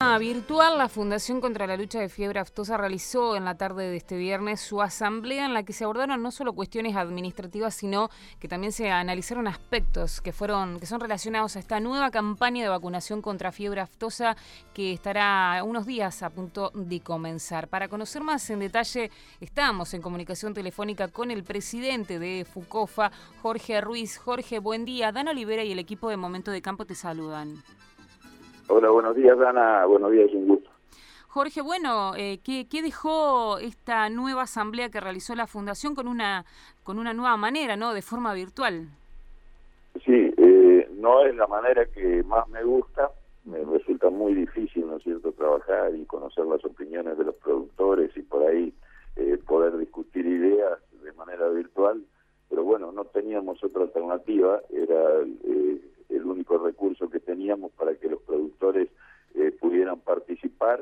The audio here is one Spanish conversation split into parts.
forma virtual, la Fundación contra la Lucha de Fiebre Aftosa realizó en la tarde de este viernes su asamblea en la que se abordaron no solo cuestiones administrativas, sino que también se analizaron aspectos que son relacionados a esta nueva campaña de vacunación contra fiebre aftosa que estará unos días a punto de comenzar. Para conocer más en detalle, estamos en comunicación telefónica con el presidente de FUCOFA, Jorge Ruiz. Jorge, buen día. Dana Olivera y el equipo de Momento de Campo te saludan. Hola, buenos días, Dana. Buenos días, un gusto. Jorge, bueno, ¿qué dejó esta nueva asamblea que realizó la Fundación con una nueva manera, ¿no? De forma virtual. Sí, no es la manera que más me gusta. Me resulta muy difícil, ¿no es cierto?, trabajar y conocer las opiniones de los productores y por ahí poder discutir ideas de manera virtual. Pero bueno, no teníamos otra alternativa. Era el único recurso que teníamos para que los productores pudieran participar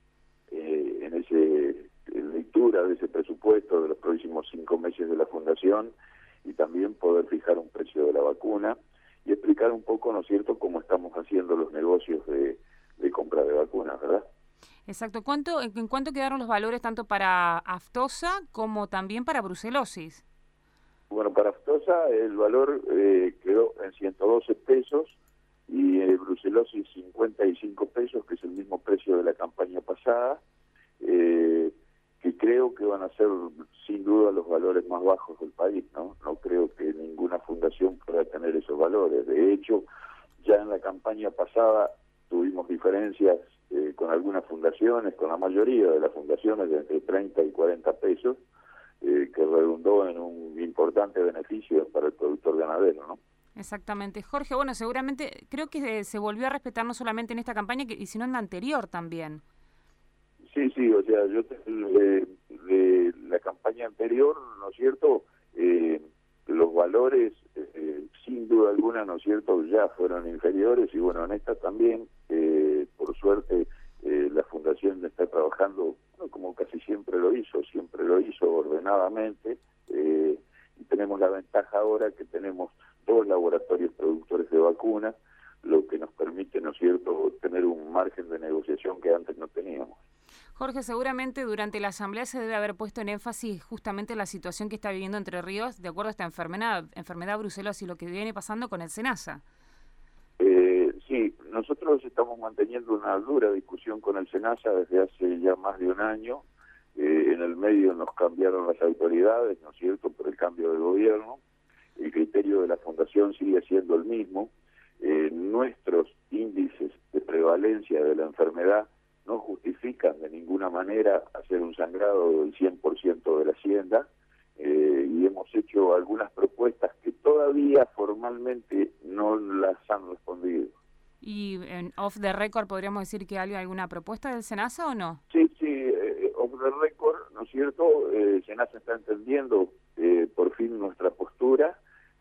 en lectura de ese presupuesto de los próximos 5 meses de la Fundación y también poder fijar un precio de la vacuna y explicar un poco, ¿no es cierto?, cómo estamos haciendo los negocios de compra de vacunas, ¿verdad? Exacto. ¿En cuánto quedaron los valores tanto para aftosa como también para brucelosis? Bueno, para aftosa el valor quedó en 112 pesos y brucelosis 55 pesos, que es el mismo precio de la campaña pasada, que creo que van a ser sin duda los valores más bajos del país, ¿no? No creo que ninguna fundación pueda tener esos valores. De hecho, ya en la campaña pasada tuvimos diferencias con algunas fundaciones, con la mayoría de las fundaciones, de entre 30 y 40 pesos, que redundó en un importante beneficio para el productor ganadero, ¿no? Exactamente. Jorge, bueno, seguramente creo que se volvió a respetar no solamente en esta campaña, sino en la anterior también. Sí, o sea, yo de la campaña anterior, ¿no es cierto?, los valores, sin duda alguna, ¿no es cierto?, ya fueron inferiores y bueno, en esta también, por suerte, la Fundación está trabajando, bueno, como casi siempre lo hizo ordenadamente, y tenemos la ventaja ahora que tenemos 2 laboratorios productores de vacunas, lo que nos permite, ¿no es cierto?, tener un margen de negociación que antes no teníamos. Jorge, seguramente durante la asamblea se debe haber puesto en énfasis justamente la situación que está viviendo Entre Ríos de acuerdo a esta enfermedad brucelosis y lo que viene pasando con el SENASA. Sí, nosotros estamos manteniendo una dura discusión con el SENASA desde hace ya más de un año. En el medio nos cambiaron las autoridades, ¿no es cierto?, por el cambio de gobierno. El criterio de la Fundación sigue siendo el mismo. Nuestros índices de prevalencia de la enfermedad no justifican de ninguna manera hacer un sangrado del 100% de la hacienda, y hemos hecho algunas propuestas que todavía formalmente no las han respondido. ¿Y en off the record podríamos decir que hay alguna propuesta del SENASA o no? Sí, off the record, ¿no es cierto? SENASA está entendiendo por fin nuestra postura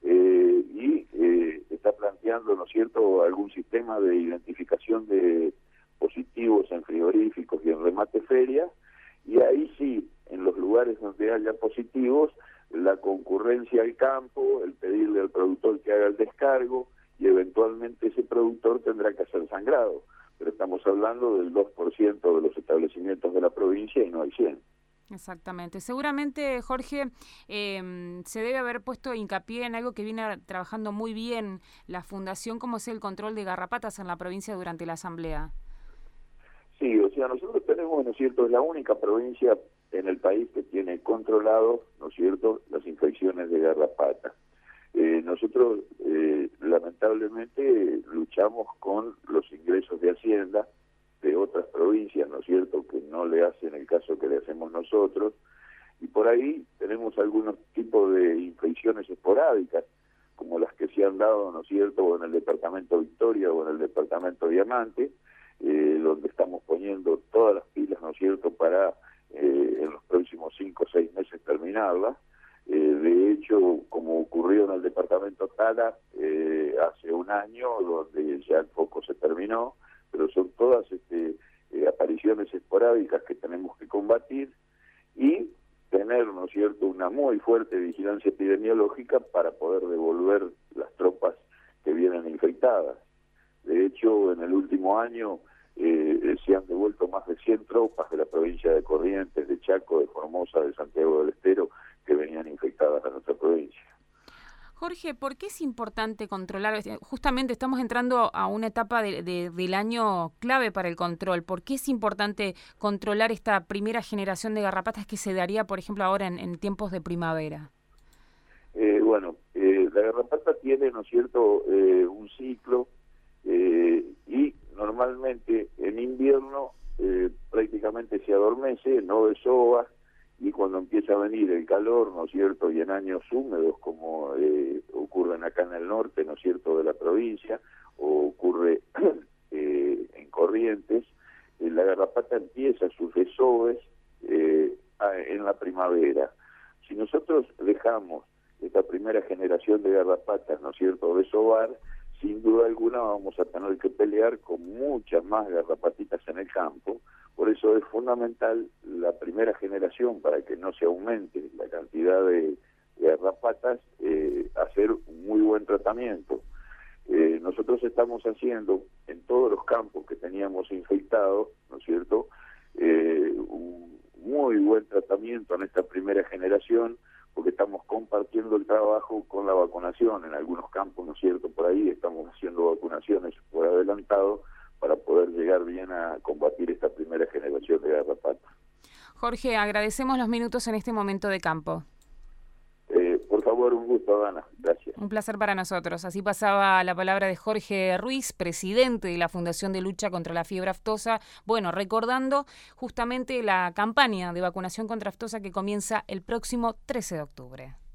y está planteando, ¿no es cierto?, algún sistema de identificación de positivos en frigoríficos y en remate ferias, y ahí sí, en los lugares donde haya positivos, la concurrencia al campo, el pedirle al productor que haga el descargo, y eventualmente ese productor tendrá que hacer sangrado, pero estamos hablando del 2% de los establecimientos de la provincia y no hay 100. Exactamente. Seguramente, Jorge, se debe haber puesto hincapié en algo que viene trabajando muy bien la Fundación, como es el control de garrapatas en la provincia durante la asamblea. Sí, o sea, nosotros tenemos, ¿no es cierto?, es la única provincia en el país que tiene controlado, ¿no es cierto?, las infecciones de garrapata. Nosotros, lamentablemente, luchamos con los ingresos de Hacienda de otras provincias, ¿no es cierto?, que no le hacen el caso que le hacemos nosotros, y por ahí tenemos algunos tipos de infecciones esporádicas, como las que se han dado, ¿no es cierto?, en el departamento Victoria o en el departamento Diamante, donde estamos poniendo todas las pilas, ¿no es cierto?, para en los próximos 5 o 6 meses terminarlas. De hecho, como ocurrió en el departamento Tala hace un año, donde ya el foco se terminó, pero son todas apariciones esporádicas que tenemos que combatir y tener, ¿no es cierto?, una muy fuerte vigilancia epidemiológica para poder devolver las tropas que vienen infectadas. De hecho, en el último año se más de 100 tropas de la provincia de Corrientes, de Chaco, de Formosa, de Santiago del Estero, que venían infectadas a nuestra provincia. Jorge, ¿por qué es importante controlar? Justamente estamos entrando a una etapa del año clave para el control. ¿Por qué es importante controlar esta primera generación de garrapatas que se daría, por ejemplo, ahora en tiempos de primavera? La garrapata tiene, ¿no es cierto?, un ciclo y normalmente en invierno prácticamente se adormece, no desova, y cuando empieza a venir el calor, ¿no es cierto?, y en años húmedos como ocurren acá en el norte, ¿no es cierto?, de la provincia, o ocurre en Corrientes, la garrapata empieza sus desoves en la primavera. Si nosotros dejamos esta primera generación de garrapatas, ¿no es cierto?, desovar, sin duda alguna vamos a tener que pelear con muchas más garrapatitas en el campo. Por eso es fundamental la primera generación, para que no se aumente la cantidad de garrapatas, hacer un muy buen tratamiento. Nosotros estamos haciendo en todos los campos que teníamos infectados, ¿no es cierto?, un muy buen tratamiento en esta primera generación, porque estamos compartiendo el trabajo con la vacunación. En algunos campos, ¿no es cierto?, por ahí estamos haciendo vacunaciones por adelantado para poder llegar bien a combatir esta primera generación de garrapatas. Jorge, agradecemos los minutos en este momento de campo. Por favor, un gusto, Dana. Gracias. Un placer para nosotros. Así pasaba la palabra de Jorge Ruiz, presidente de la Fundación de Lucha contra la Fiebre Aftosa. Bueno, recordando justamente la campaña de vacunación contra aftosa que comienza el próximo 13 de octubre.